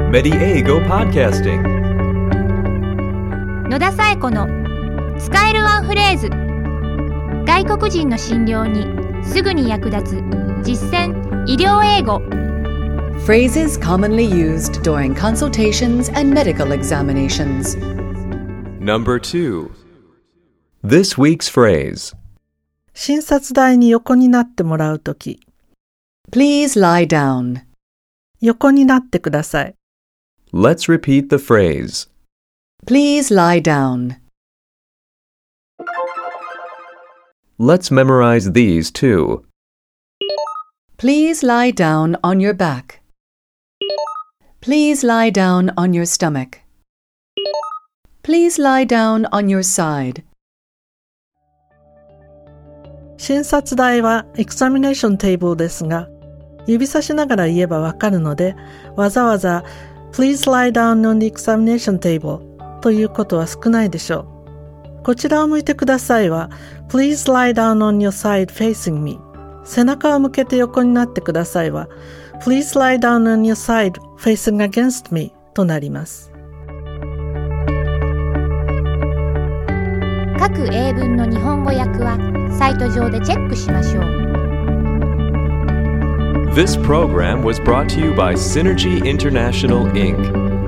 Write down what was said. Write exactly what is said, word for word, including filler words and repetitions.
Mediego Podcasting 野田紗友子の使えるワンフレーズ。外国人の診療にすぐに役立つ実践医療英語。 Phrases commonly used during consultations and medical examinations. Number two. This week's phrase. 診察台に横になってもらうとき、 Please lie down. 横になってください。 Let's repeat the phrase. Please lie down. Let's memorize these too. Please lie down on your back. Please lie down on your stomach. Please lie down on your side. 診察台はエクザミネーションテーブルですが、指差しながら言えばわかるので、わざわざ Please lie down on the examination table ということは少ないでしょう。こちらを向いてくださいは Please lie down on your side facing me。 背中を向けて横になってくださいは Please lie down on your side facing against me となります。 各英文の日本語訳はサイト上でチェックしましょう。 This program was brought to you by Synergy International, Incorporated